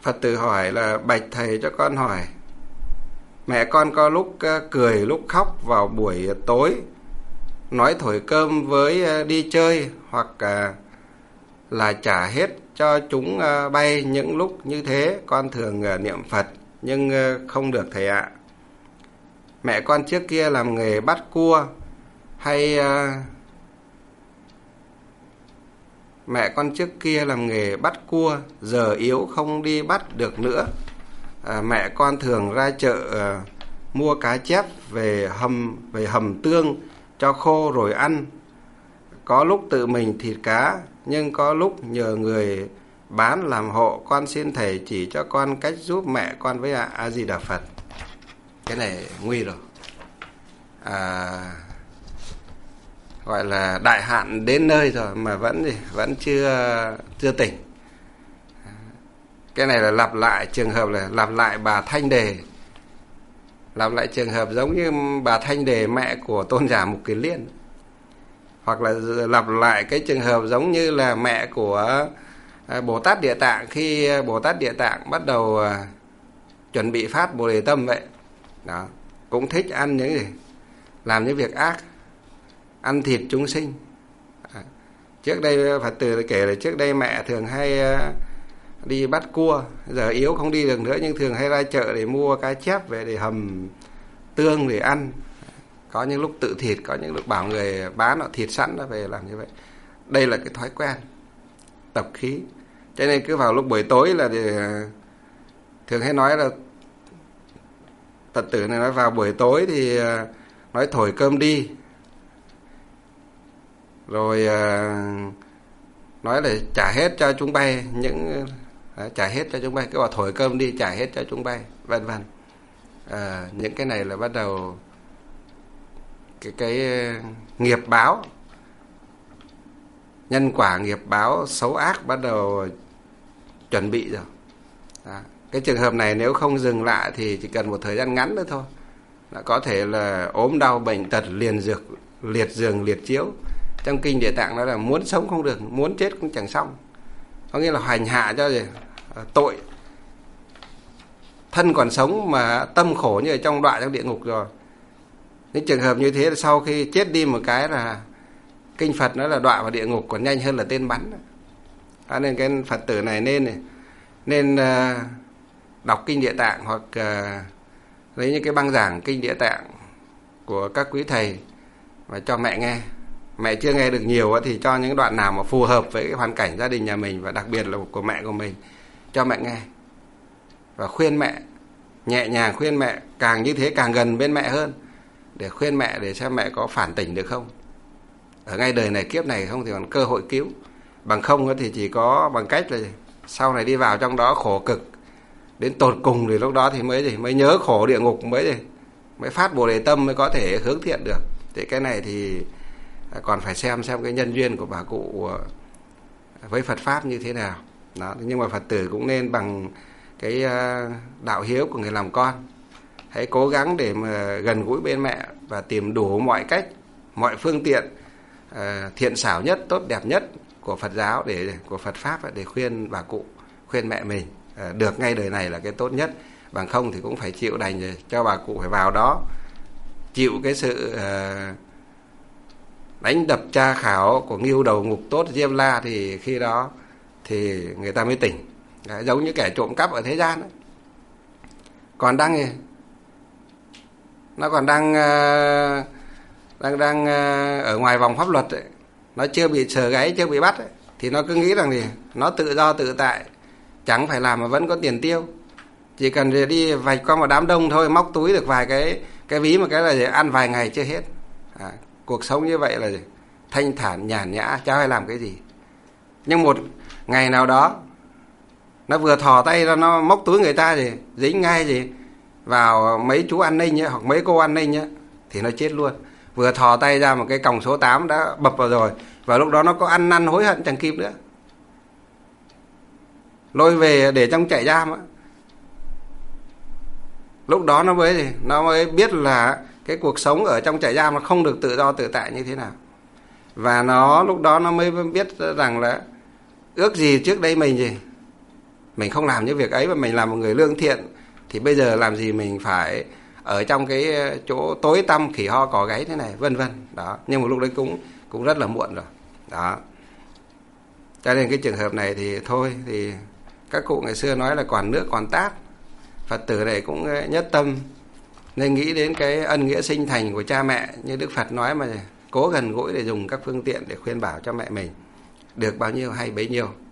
Phật tử hỏi là: bạch thầy, cho con hỏi, mẹ con có lúc cười lúc khóc vào buổi tối, nói thổi cơm với đi chơi, hoặc là trả hết cho chúng bay. Những lúc như thế con thường niệm Phật nhưng không được thầy ạ. Mẹ con trước kia làm nghề bắt cua hay mẹ con trước kia làm nghề bắt cua, giờ yếu không đi bắt được nữa. Mẹ con thường ra chợ mua cá chép về hầm tương cho khô rồi ăn. Có lúc tự mình thịt cá, nhưng có lúc nhờ người bán làm hộ. Con xin thầy chỉ cho con cách giúp mẹ con với A Di Đà Phật. Cái này nguy rồi. Gọi là đại hạn đến nơi rồi mà vẫn chưa tỉnh. Cái này là lặp lại trường hợp, là lặp lại bà Thanh Đề, lặp lại trường hợp giống như bà Thanh Đề mẹ của tôn giả Mục Kiền Liên, hoặc là lặp lại cái trường hợp giống như là mẹ của Bồ Tát Địa Tạng, khi Bồ Tát Địa Tạng bắt đầu chuẩn bị phát Bồ Đề Tâm vậy đó, cũng thích ăn những gì, làm những việc ác, ăn thịt chúng sinh. Trước đây Phật tử kể là trước đây mẹ thường hay đi bắt cua, giờ yếu không đi được nữa, nhưng thường hay ra chợ để mua cá chép về để hầm tương để ăn. Có những lúc tự thịt, có những lúc bảo người bán họ thịt sẵn đó về làm như vậy. Đây là cái thói quen tập khí. Cho nên cứ vào lúc buổi tối là thường hay nói là Phật tử này nói vào buổi tối thì nói thổi cơm đi, rồi nói là trả hết cho chúng bay, trả hết cho chúng bay, cứ bảo thổi cơm đi trả hết cho chúng bay, vân vân. Những cái này là bắt đầu cái nghiệp báo, nhân quả nghiệp báo xấu ác bắt đầu chuẩn bị rồi. Cái trường hợp này nếu không dừng lại thì chỉ cần một thời gian ngắn nữa thôi là có thể là ốm đau bệnh tật liệt giường liệt chiếu. Trong kinh Địa Tạng nói là muốn sống không được, muốn chết cũng chẳng xong. Có nghĩa là hành hạ cho gì tội, thân còn sống mà tâm khổ như ở trong đọa trong địa ngục rồi. Những trường hợp như thế là sau khi chết đi một cái là kinh Phật nói là đọa vào địa ngục còn nhanh hơn là tên bắn. Nên cái Phật tử này nên đọc kinh Địa Tạng, hoặc lấy những cái băng giảng kinh Địa Tạng của các quý thầy và cho mẹ nghe. Mẹ chưa nghe được nhiều thì cho những đoạn nào mà phù hợp với cái hoàn cảnh gia đình nhà mình, và đặc biệt là của mẹ của mình, cho mẹ nghe và khuyên mẹ, nhẹ nhàng khuyên mẹ, càng như thế càng gần bên mẹ hơn, để khuyên mẹ để xem mẹ có phản tỉnh được không, ở ngay đời này kiếp này không thì còn cơ hội cứu. Bằng không thì chỉ có bằng cách là sau này đi vào trong đó khổ cực đến tột cùng, thì lúc đó thì mới nhớ khổ địa ngục, mới phát Bồ Đề Tâm, mới có thể hướng thiện được. Thì cái này thì còn phải xem cái nhân duyên của bà cụ với Phật Pháp như thế nào đó. Nhưng mà Phật tử cũng nên bằng cái đạo hiếu của người làm con, hãy cố gắng để mà gần gũi bên mẹ và tìm đủ mọi cách, mọi phương tiện thiện xảo nhất, tốt đẹp nhất của Phật giáo, của Phật Pháp để khuyên bà cụ, khuyên mẹ mình được ngay đời này là cái tốt nhất. Bằng không thì cũng phải chịu đành rồi, cho bà cụ phải vào đó chịu cái sự đánh đập tra khảo của Ngưu Đầu Ngục Tốt Diêm La, thì khi đó thì người ta mới tỉnh. Đấy, giống như kẻ trộm cắp ở thế gian ấy. Nó còn đang ở ngoài vòng pháp luật ấy. Nó chưa bị sờ gáy, chưa bị bắt ấy. Thì nó cứ nghĩ rằng thì nó tự do tự tại, chẳng phải làm mà vẫn có tiền tiêu. Chỉ cần đi vạch qua một đám đông thôi, móc túi được vài cái ví một cái là ăn vài ngày chưa hết. Cuộc sống như vậy là thanh thản nhàn nhã, chả phải làm cái gì. Nhưng một ngày nào đó nó vừa thò tay ra, nó móc túi người ta thì dính ngay vào mấy chú an ninh ấy, hoặc mấy cô an ninh ấy, thì nó chết luôn. Vừa thò tay ra một cái còng số 8 đã bập vào rồi, và lúc đó nó có ăn năn hối hận chẳng kịp nữa, lôi về để trong trại giam á. Lúc đó nó mới biết là cái cuộc sống ở trong trại giam nó không được tự do tự tại như thế nào. Và lúc đó nó mới biết rằng là ước gì trước đây mình Mình không làm những việc ấy mà mình là một người lương thiện thì bây giờ làm gì mình phải ở trong cái chỗ tối tăm khỉ ho cò gáy thế này, vân vân. Đó, nhưng mà lúc đấy cũng rất là muộn rồi. Đó. Cho nên cái trường hợp này thì thôi, thì các cụ ngày xưa nói là còn nước còn tát. Phật tử này cũng nhất tâm nên nghĩ đến cái ân nghĩa sinh thành của cha mẹ, như Đức Phật nói, mà cố gần gũi để dùng các phương tiện để khuyên bảo cho mẹ mình, được bao nhiêu hay bấy nhiêu.